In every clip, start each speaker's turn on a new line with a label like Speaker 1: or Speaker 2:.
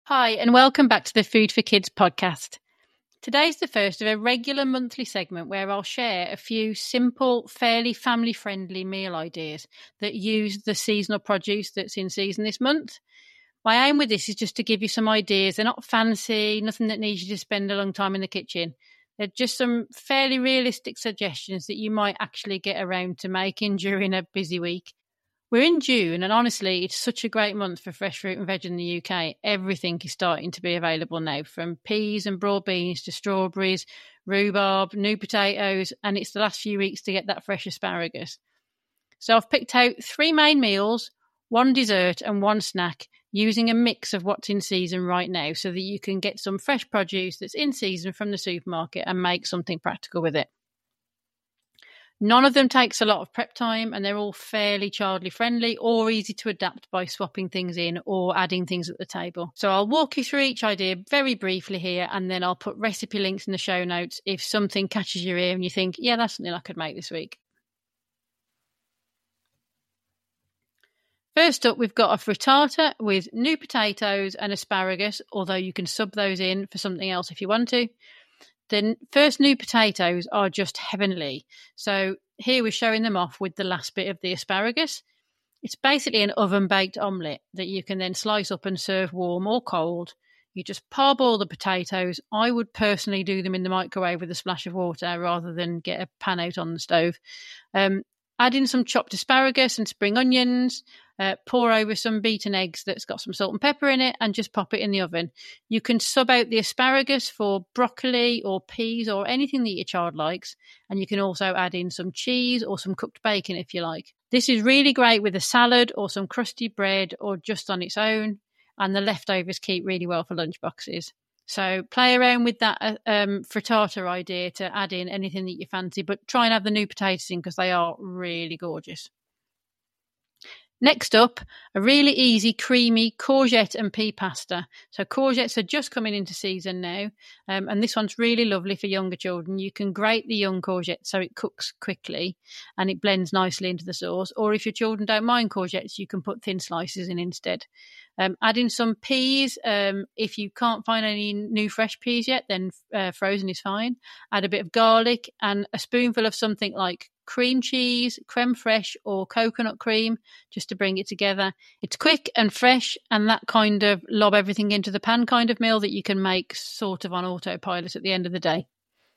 Speaker 1: Hi, and welcome back to the Food for Kids podcast. Today's the first of a regular monthly segment where I'll share a few simple, fairly family-friendly meal ideas that use the seasonal produce that's in season this month. My aim with this is just to give you some ideas. They're not fancy, nothing that needs you to spend a long time in the kitchen. They're just some fairly realistic suggestions that you might actually get around to making during a busy week. We're in June, and honestly, it's such a great month for fresh fruit and veg in the UK. Everything is starting to be available now, from peas and broad beans to strawberries, rhubarb, new potatoes, and it's the last few weeks to get that fresh asparagus. So I've picked out 3 main meals, 1 dessert and 1 snack, using a mix of what's in season right now so that you can get some fresh produce that's in season from the supermarket and make something practical with it. None of them takes a lot of prep time, and they're all fairly childly friendly or easy to adapt by swapping things in or adding things at the table. So I'll walk you through each idea very briefly here, and then I'll put recipe links in the show notes if something catches your ear and you think, yeah, that's something I could make this week. First up, we've got a frittata with new potatoes and asparagus, although you can sub those in for something else if you want to. The first new potatoes are just heavenly. So here we're showing them off with the last bit of the asparagus. It's basically an oven-baked omelette that you can then slice up and serve warm or cold. You just parboil the potatoes. I would personally do them in the microwave with a splash of water rather than get a pan out on the stove. Add in some chopped asparagus and spring onions, pour over some beaten eggs that's got some salt and pepper in it, and just pop it in the oven. You can sub out the asparagus for broccoli or peas or anything that your child likes, and you can also add in some cheese or some cooked bacon if you like. This is really great with a salad or some crusty bread or just on its own, and the leftovers keep really well for lunch boxes. So play around with that frittata idea to add in anything that you fancy, but try and have the new potatoes in because they are really gorgeous. Next up, a really easy, creamy courgette and pea pasta. So courgettes are just coming into season now, and this one's really lovely for younger children. You can grate the young courgette so it cooks quickly and it blends nicely into the sauce. Or if your children don't mind courgettes, you can put thin slices in instead. Add in some peas. If you can't find any new fresh peas yet, then frozen is fine. Add a bit of garlic and a spoonful of something like cream cheese, creme fraiche or coconut cream just to bring it together. It's quick and fresh, and that kind of lob everything into the pan kind of meal that you can make sort of on autopilot at the end of the day.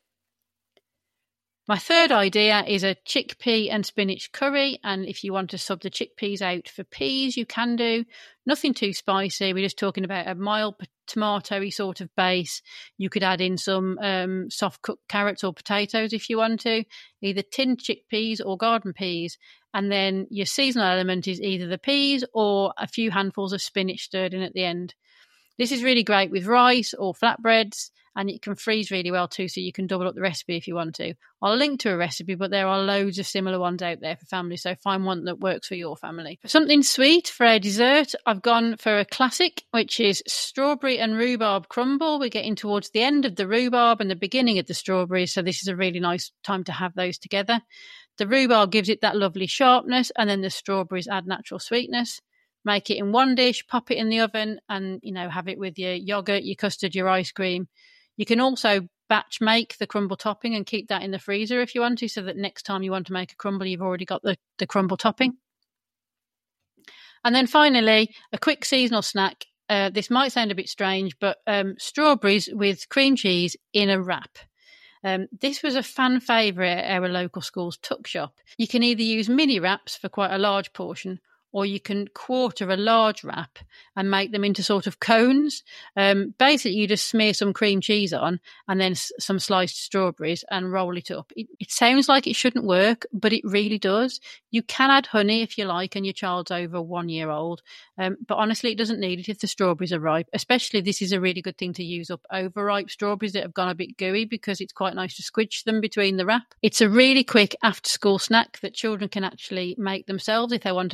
Speaker 1: My third idea is a chickpea and spinach curry, and if you want to sub the chickpeas out for peas, you can do. Nothing too spicy. We're just talking about a mild tomatoey sort of base. You could add in some soft cooked carrots or potatoes if you want to, either tinned chickpeas or garden peas, and then your seasonal element is either the peas or a few handfuls of spinach stirred in at the end. This is really great with rice or flatbreads, and it can freeze really well too, so you can double up the recipe if you want to. I'll link to a recipe, but there are loads of similar ones out there for families, so find one that works for your family. For something sweet for a dessert, I've gone for a classic, which is strawberry and rhubarb crumble. We're getting towards the end of the rhubarb and the beginning of the strawberries, so this is a really nice time to have those together. The rhubarb gives it that lovely sharpness, and then the strawberries add natural sweetness. Make it in one dish, pop it in the oven, and have it with your yogurt, your custard, your ice cream. You can also batch make the crumble topping and keep that in the freezer if you want to, so that next time you want to make a crumble, you've already got the crumble topping. And then finally, a quick seasonal snack. This might sound a bit strange, but strawberries with cream cheese in a wrap. This was a fan favourite at our local school's tuck shop. You can either use mini wraps for quite a large portion, or you can quarter a large wrap and make them into sort of cones. Basically, you just smear some cream cheese on and then some sliced strawberries and roll it up. It sounds like it shouldn't work, but it really does. You can add honey if you like and your child's over 1 year old, but honestly, it doesn't need it if the strawberries are ripe. Especially, this is a really good thing to use up overripe strawberries that have gone a bit gooey, because it's quite nice to squidge them between the wrap. It's a really quick after-school snack that children can actually make themselves if they want to practice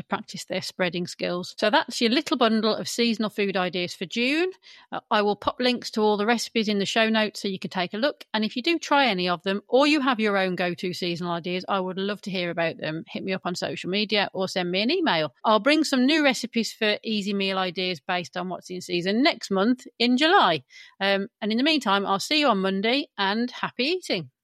Speaker 1: test their spreading skills. So that's your little bundle of seasonal food ideas for June. I will pop links to all the recipes in the show notes so you can take a look. And if you do try any of them, or you have your own go-to seasonal ideas, I would love to hear about them. Hit me up on social media or send me an email. I'll bring some new recipes for easy meal ideas based on what's in season next month in July. And in the meantime, I'll see you on Monday, and happy eating.